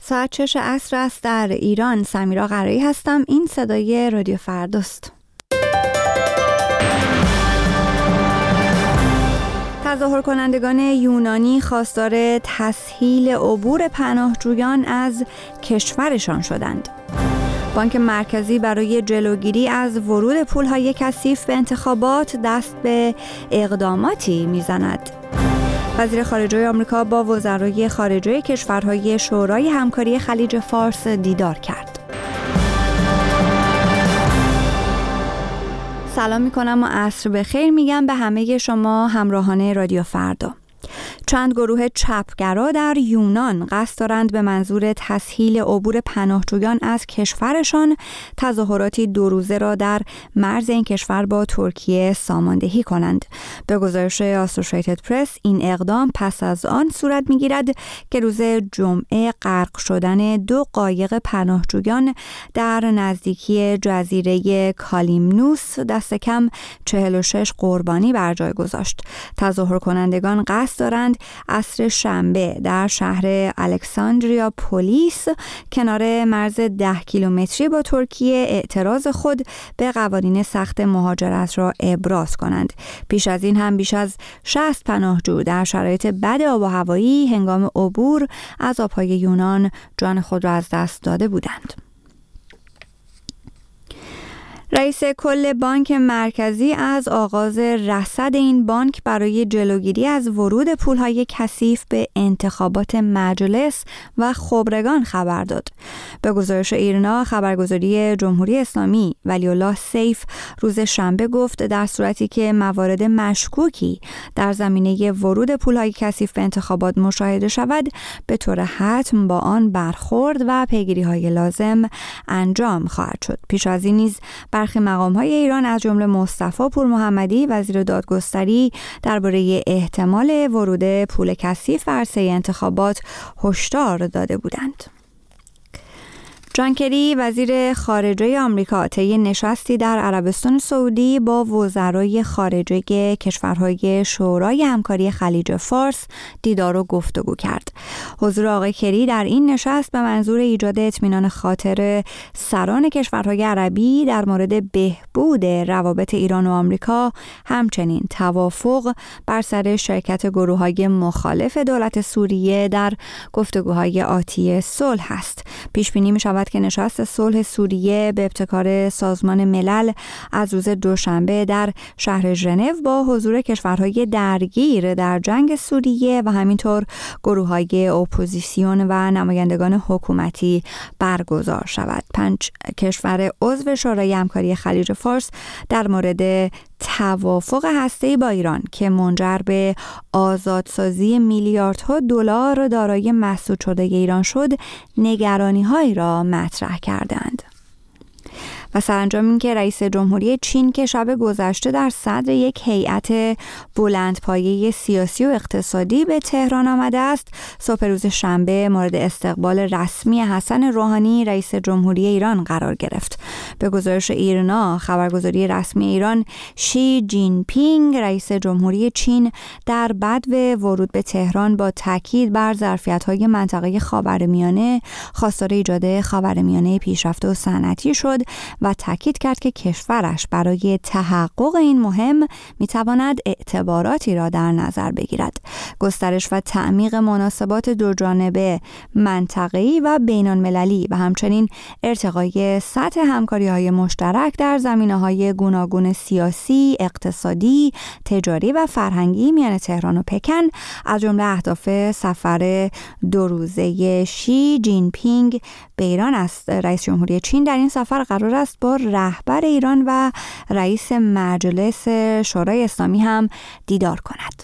ساعت 6 عصر است در ایران. سمیرا قرایی هستم. این صدای رادیو فرداست. تظاهر کنندگان یونانی خواستار تسهیل عبور پناهجویان از کشورشان شدند. بانک مرکزی برای جلوگیری از ورود پولهای کثیف به انتخابات دست به اقداماتی میزند. وزیر خارجه آمریکا با وزرای خارجه کشورهای شورای همکاری خلیج فارس دیدار کرد. سلام میکنم و عصر بخیر میگم به همه شما همراهان رادیو فردا. چند گروه چپگرا در یونان قصد دارند به منظور تسهیل عبور پناهجویان از کشورشان تظاهراتی 2 روزه را در مرز این کشور با ترکیه ساماندهی کنند. به گزارش آسوشیتد پرس این اقدام پس از آن صورت می‌گیرد که روز جمعه غرق شدن 2 قایق پناهجویان در نزدیکی جزیره کالیمنوس دست کم 46 قربانی بر جای گذاشت. تظاهر کنندگان قصد دارند عصر شنبه در شهر الکساندریا پولیس کنار مرز 10 کیلومتری با ترکیه اعتراض خود به قوانین سخت مهاجرت را ابراز کنند. پیش از این هم بیش از 60 پناهجو در شرایط بد آب و هوایی هنگام عبور از آبهای یونان جان خود را از دست داده بودند. رئیس کل بانک مرکزی از آغاز رصد این بانک برای جلوگیری از ورود پولهای کثیف به انتخابات مجلس و خبرگان خبر داد. به گزارش ایرنا خبرگزاری جمهوری اسلامی ولی‌الله سیف روز شنبه گفت در صورتی که موارد مشکوکی در زمینه ورود پولهای کثیف به انتخابات مشاهده شود به طور حتم با آن برخورد و پیگیری‌های لازم انجام خواهد شد. پیش از این نیز برخی مقام‌های ایران از جمله مصطفی پورمحمدی وزیر دادگستری درباره احتمال ورود پول کثیف به عرصه انتخابات هشدار داده بودند. جان کری وزیر خارجه آمریکا طی نشستی در عربستان سعودی با وزرای خارجه کشورهای شورای همکاری خلیج فارس دیدار و گفتگو کرد. حضور آقای کری در این نشست به منظور ایجاد اطمینان خاطر سران کشورهای عربی در مورد بهبود روابط ایران و آمریکا، همچنین توافق بر سر شرکت گروه‌های مخالف دولت سوریه در گفتگوهای آتی صلح است. پیش بینی می‌شود که نشست صلح سوریه به ابتکار سازمان ملل از روز دوشنبه در شهر ژنو با حضور کشورهای درگیر در جنگ سوریه و همینطور گروه‌های اپوزیسیون و نمایندگان حکومتی برگزار شود. 5 کشور عضو شورای همکاری خلیج فارس در مورد توافق هسته‌ای با ایران که منجر به آزادسازی میلیاردها دلار دارایی مسدود شده ایران شد، نگرانی‌هایی را مطرح کردند. و سرانجام این که رئیس جمهوری چین که شب گذشته در صدر یک هیئت بلندپایه سیاسی و اقتصادی به تهران آمده است، صبح روز شنبه مورد استقبال رسمی حسن روحانی رئیس جمهوری ایران قرار گرفت. به گزارش ایرنا خبرگزاری رسمی ایران، شی جین پینگ رئیس جمهوری چین در بدو ورود به تهران با تاکید بر ظرفیت‌های منطقه خاورمیانه خواستار ایجاد خاورمیانه پیشرفته و صنعتی شد و تاکید کرد که کشورش برای تحقق این مهم میتواند اعتباراتی را در نظر بگیرد. گسترش و تعمیق مناسبات دوجانبه منطقه‌ای و بین‌المللی و همچنین ارتقای سطح همکاری‌های مشترک در زمینه‌های گوناگون سیاسی، اقتصادی، تجاری و فرهنگی میان تهران و پکن از جمله اهداف سفر 2 روزه شی جین پینگ به ایران است. رئیس جمهوری چین در این سفر قرار است با رهبر ایران و رئیس مجلس شورای اسلامی هم دیدار کند.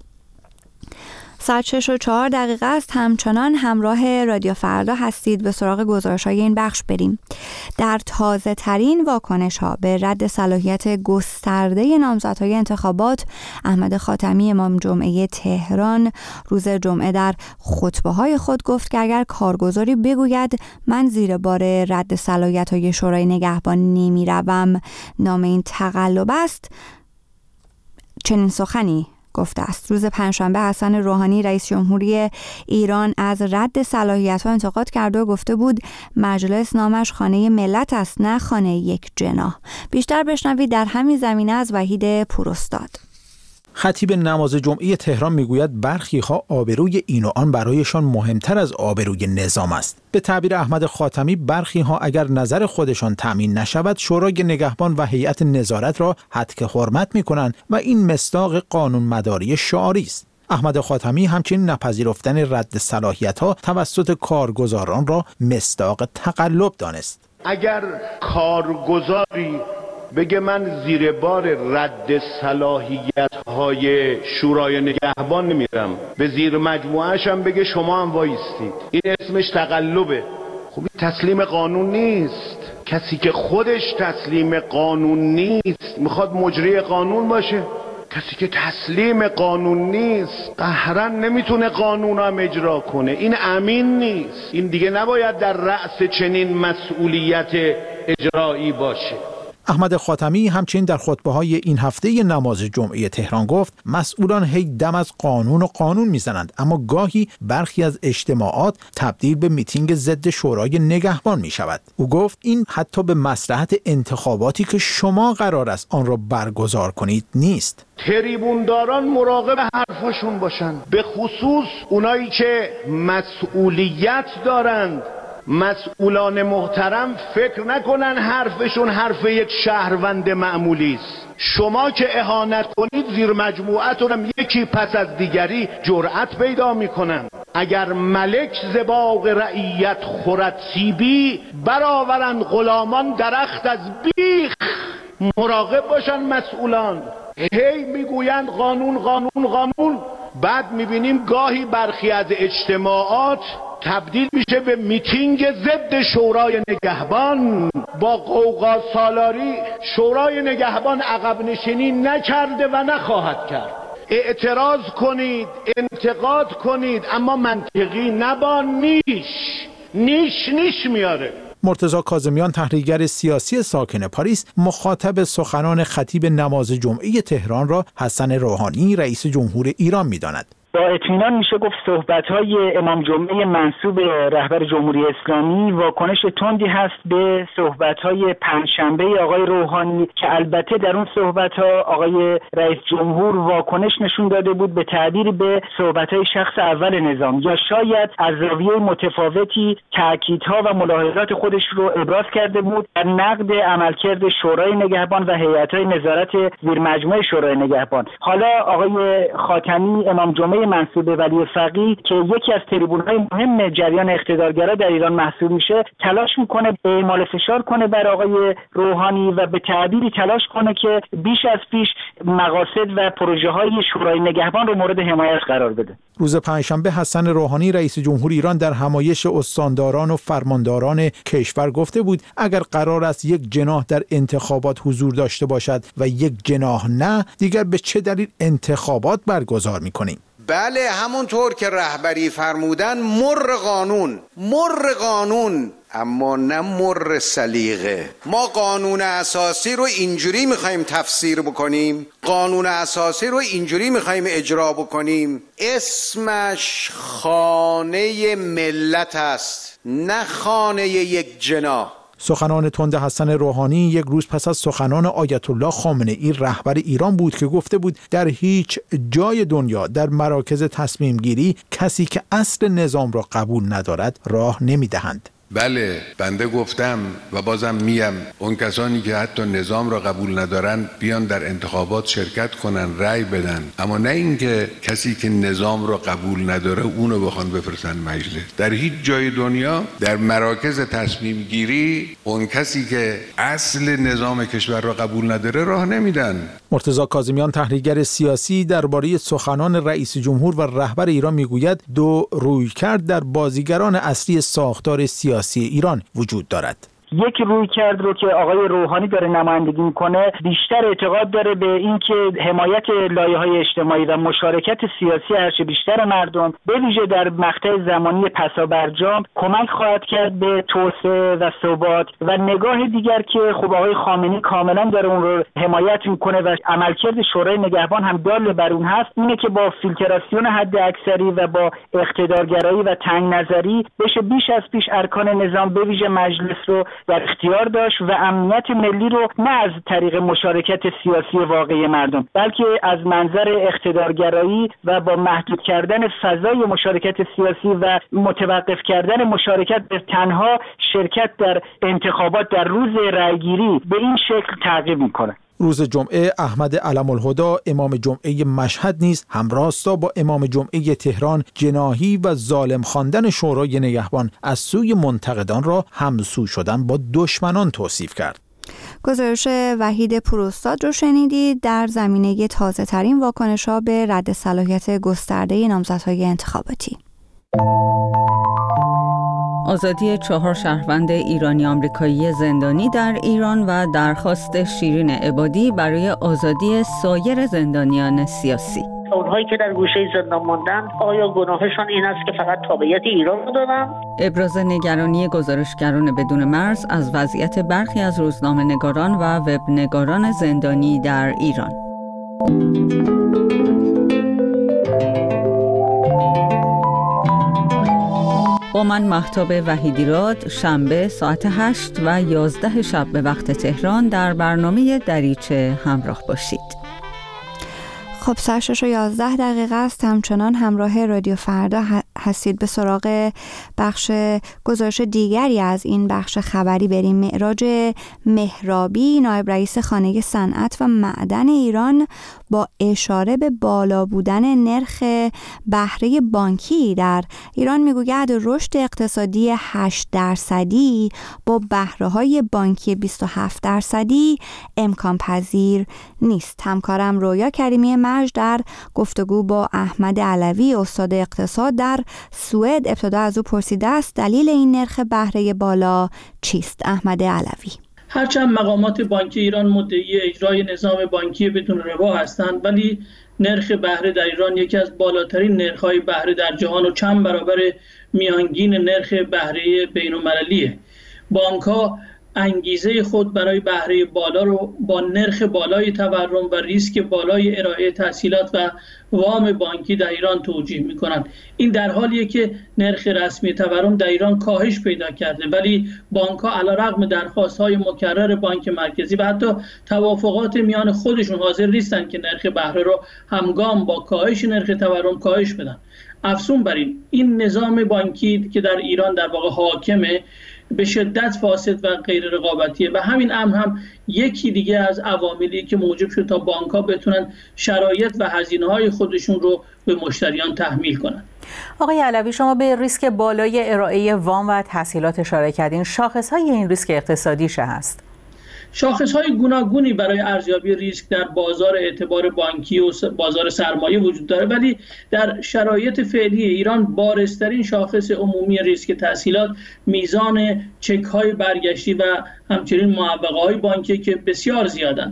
ساعت 6:04 است. همچنان همراه رادیو فردا هستید. به سراغ گزارش‌های این بخش بریم. در تازه ترین واکنش‌ها به رد صلاحیت گسترده نامزدهای انتخابات، احمد خاتمی امام جمعه تهران روز جمعه در خطبه‌های خود گفت که اگر کارگزاری بگوید من زیر بار رد صلاحیت‌های شورای نگهبان نمی‌روم، نام این تقلب است. چنین سخنی گفته است. روز پنجشنبه حسن روحانی رئیس جمهوری ایران از رد صلاحیت‌ها انتقاد کرده و گفته بود مجلس نامش خانه ملت است، نه خانه یک جناح. بیشتر بشنوید در همین زمینه از وحید پوراستاد. خطیب نماز جمعه تهران میگوید برخی‌ها آبروی این و آن برایشان مهمتر از آبروی نظام است. به تعبیر احمد خاتمی برخی‌ها اگر نظر خودشان تامین نشود شورای نگهبان و هیئت نظارت را هتک حرمت می‌کنند و این مصداق قانون مداری شعاری است. احمد خاتمی همچنین نپذیرفتن رد صلاحیت‌ها توسط کارگزاران را مصداق تقلب دانست. اگر کارگزاری بگه من زیر بار رد صلاحیت‌های شورای نگهبان نمیرم، به زیر مجموعه‌اش هم بگه شما هم وایستید، این اسمش تقلبه. خب این تسلیم قانون نیست. کسی که خودش تسلیم قانون نیست میخواد مجری قانون باشه. کسی که تسلیم قانون نیست قهراً نمیتونه قانون هم اجرا کنه. این امین نیست. این دیگه نباید در رأس چنین مسئولیت اجرایی باشه. احمد خاتمی همچنین در خطبه‌های این هفته نماز جمعه تهران گفت مسئولان هی دم از قانون میزنند، اما گاهی برخی از اجتماعات تبدیل به میتینگ ضد شورای نگهبان می شود. او گفت این حتی به مصلحت انتخاباتی که شما قرار است آن را برگزار کنید نیست. تریبونداران مراقب حرفاشون باشن، به خصوص اونایی که مسئولیت دارند. مسئولان محترم فکر نکنن حرفشون حرف یک شهروند معمولی است. شما که اهانت کنید زیر مجموعتون هم یکی پس از دیگری جرأت پیدا میکنن. اگر ملک ز باغ رعیت خورد سیبی، برآورند غلامان درخت از بیخ. مراقب باشن مسئولان. هی میگویند قانون قانون قانون، بعد میبینیم گاهی برخی از اجتماعات تبدیل میشه به میتینگ ضد شورای نگهبان. با غوغا سالاری شورای نگهبان عقب نشینی نکرده و نخواهد کرد. اعتراض کنید، انتقاد کنید، اما منطقی نبا نیش میاره. مرتضی کاظمیان تحلیلگر سیاسی ساکن پاریس مخاطب سخنان خطیب نماز جمعه تهران را حسن روحانی رئیس جمهور ایران می‌داند. با اطمینان میشه گفت صحبت‌های امام جمعه منصوب رهبر جمهوری اسلامی واکنش تندی هست به صحبت‌های پنجشنبه آقای روحانی که البته در اون صحبت‌ها آقای رئیس جمهور واکنش نشون داده بود به تعبیر به صحبت‌های شخص اول نظام، یا شاید از زاویه متفاوتی تأکیدها و ملاحظات خودش رو ابراز کرده بود در نقد عملکرد شورای نگهبان و هیئت‌های نظارت زیر مجموعه شورای نگهبان. حالا آقای خاتمی امام جمعه منصوب ولی فقیه که یکی از تریبون‌های مهم جریان اقتدارگرا در ایران محسوب میشه، تلاش میکنه اعمال فشار کنه بر آقای روحانی و به تعبیری تلاش کنه که بیش از پیش مقاصد و پروژه‌های شورای نگهبان رو مورد حمایت قرار بده. روز پنجشنبه حسن روحانی رئیس جمهور ایران در همایش استانداران و فرمانداران کشور گفته بود اگر قرار است یک جناح در انتخابات حضور داشته باشد و یک جناح نه، دیگر به چه دلیل انتخابات برگزار می‌کنیم؟ بله، همونطور که رهبری فرمودن مر قانون اما نه مر سلیقه. ما قانون اساسی رو اینجوری میخوایم تفسیر بکنیم، قانون اساسی رو اینجوری میخوایم اجرا بکنیم، اسمش خانه ملت است نه خانه یک جناح. سخنان تند حسن روحانی یک روز پس از سخنان آیت الله خامنه ای رهبر ایران بود که گفته بود در هیچ جای دنیا در مراکز تصمیم گیری کسی که اصل نظام را قبول ندارد راه نمیدهند. بله، بنده گفتم و بازم میم، اون کسانی که حتی نظام را قبول ندارن بیان در انتخابات شرکت کنن، رأی بدن، اما نه اینکه کسی که نظام را قبول نداره اونو بخوان بفرستن مجلس. در هیچ جای دنیا در مراکز تصمیم گیری اون کسی که اصل نظام کشور را قبول نداره راه نمیدن. مرتضی کاظمیان تحلیلگر سیاسی درباره سخنان رئیس جمهور و رهبر ایران میگوید دو رویکرد در بازیگران اصلی ساختار سیاسی ایران وجود دارد. یک رویکرد رو که آقای روحانی داره نمایندگی میکنه بیشتر اعتقاد داره به اینکه حمایت لایه‌های اجتماعی و مشارکت سیاسی هرچه بیشتر مردم به ویژه در مقطع زمانی پسابرجام کمک خواهد کرد به توسعه و ثبات. و نگاه دیگر که خب آقای خامنه‌ای کاملا داره اون رو حمایت میکنه و عملکرد شورای نگهبان هم دال بر اون هست، اینه که با فیلتراسیون حد اکثری و با اقتدارگرایی و تنگ نظری بشه بیش از پیش ارکان نظام به ویژه مجلس رو در اختیار داشت و امنیت ملی رو نه از طریق مشارکت سیاسی واقعی مردم بلکه از منظر اقتدارگرایی و با محدود کردن فضای مشارکت سیاسی و متوقف کردن مشارکت به تنها شرکت در انتخابات در روز رأیگیری به این شکل تعقیب میکنه. روز جمعه احمد علم الهدی امام جمعه مشهد نیز همراستا با امام جمعه تهران جناحی و ظالم خواندن شورای نگهبان از سوی منتقدان را همسو شدن با دشمنان توصیف کرد. گزارش وحید پوراستاد رو شنیدید در زمینه تازه ترین واکنش‌ها به رد صلاحیت گسترده نامزدهای انتخاباتی. آزادی 4 شهروند ایرانی آمریکایی زندانی در ایران و درخواست شیرین عبادی برای آزادی سایر زندانیان سیاسی. اونهایی که در گوشه زندان ماندن آیا گناهشان این است که فقط تابعیت ایران رو دارن؟ ابراز نگرانی گزارشگران بدون مرز از وضعیت برخی از روزنامه‌نگاران و وبنگاران زندانی در ایران. با من مهتاب وحیدیراد شنبه ساعت 8 و 11 شب به وقت تهران در برنامه دریچه همراه باشید. خب 6:11 است. همچنان همراه رادیو فردا هستید. به سراغ بخش گزارش دیگری از این بخش خبری بریم. معراج مهرابی نایب رئیس خانه صنعت و معدن ایران با اشاره به بالا بودن نرخ بهره بانکی در ایران میگوید رشد اقتصادی 8% با بهره‌های بانکی 27% امکان پذیر نیست. همکارم رویا کریمی مرج در گفتگو با احمد علوی استاد اقتصاد در سوئد ابتدا از او پرسیده است دلیل این نرخ بهره بالا چیست؟ احمد علوی: هرچند مقامات بانکی ایران مدعی اجرای نظام بانکی بدون ربا هستند، ولی نرخ بهره در ایران یکی از بالاترین نرخ‌های بهره در جهان و چند برابر میانگین نرخ بهره بین‌المللیه. بانک‌ها انگیزه خود برای بهره بالا رو با نرخ بالای تورم و ریسک بالای ارائه تسهیلات و وام بانکی در ایران توجیه می‌کنند. این در حالیه که نرخ رسمی تورم در ایران کاهش پیدا کرده، ولی بانک‌ها علیرغم درخواست‌های مکرر بانک مرکزی و حتی توافقات میان خودشون حاضر نیستند که نرخ بهره رو همگام با کاهش نرخ تورم کاهش بدن. افزون بر این نظام بانکی که در ایران در واقع حاکمه به شدت فاسد و غیر رقابتیه و همین امر هم یکی دیگه از عواملی که موجب شد تا بانک‌ها بتونن شرایط و هزینه‌های خودشون رو به مشتریان تحمیل کنن. آقای علوی، شما به ریسک بالای ارائه وام و تسهیلات اشاره کردین. شاخص‌های این ریسک اقتصادی چه هست؟ شاخص‌های گوناگونی برای ارزیابی ریسک در بازار اعتبار بانکی و بازار سرمایه وجود داره، ولی در شرایط فعلی ایران بارزترین شاخص عمومی ریسک تسهیلات میزان چک‌های برگشتی و همچنین معوقه‌های بانکی که بسیار زیادن.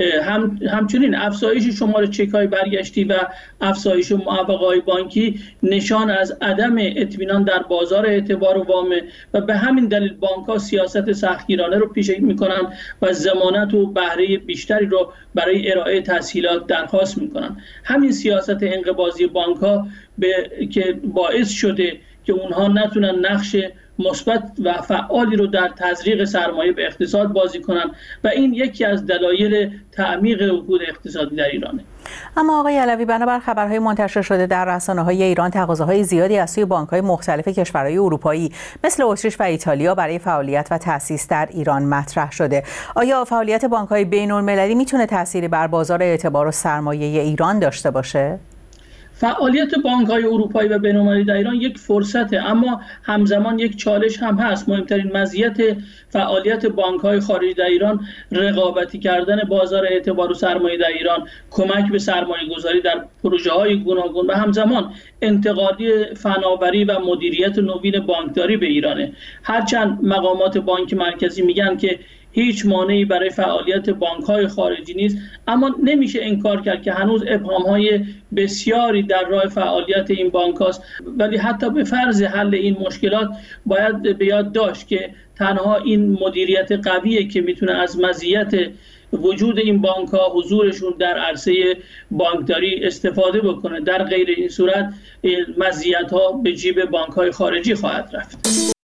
همچنین افزایش شمار چک‌های برگشتی و افزایش معوقه‌های بانکی نشان از عدم اطمینان در بازار اعتبار و وام و به همین دلیل بانک‌ها سیاست سختگیرانه رو پیشه می‌کنند و ضمانت و بهره بیشتری رو برای ارائه تسهیلات درخواست می‌کنند. همین سیاست انقباضی بانک‌ها که باعث شده که اونها نتونن نقش مثبت و فعالی رو در تزریق سرمایه به اقتصاد بازی کنن و این یکی از دلایل تعمیق رکود اقتصادی در ایرانه. اما آقای علوی، بنابر خبرهای منتشر شده در رسانه‌های ایران تقاضاهای زیادی از سوی بانک‌های مختلف کشورهای اروپایی مثل اتریش و ایتالیا برای فعالیت و تأسیس در ایران مطرح شده. آیا فعالیت بانک‌های بین‌المللی میتونه تأثیری بر بازار اعتبار و سرمایه ایران داشته باشه؟ فعالیت بانک‌های اروپایی و بین‌المللی در ایران یک فرصته، اما همزمان یک چالش هم هست. مهمترین مزیت فعالیت بانک‌های خارجی در ایران رقابتی کردن بازار اعتبار و سرمایه در ایران، کمک به سرمایه‌گذاری در پروژه‌های گوناگون و همزمان انتقادی فناوری و مدیریت نوین بانکداری به ایرانه. هرچند مقامات بانک مرکزی میگن که هیچ مانعی برای فعالیت بانک‌های خارجی نیست، اما نمیشه انکار کرد که هنوز ابهام‌های بسیاری در راه فعالیت این بانک‌هاست. ولی حتی به فرض حل این مشکلات باید به یاد داشت که تنها این مدیریت قویه که میتونه از مزیت وجود این بانک‌ها، حضورشون در عرصه بانکداری استفاده بکنه. در غیر این صورت مزیت‌ها به جیب بانک‌های خارجی خواهد رفت.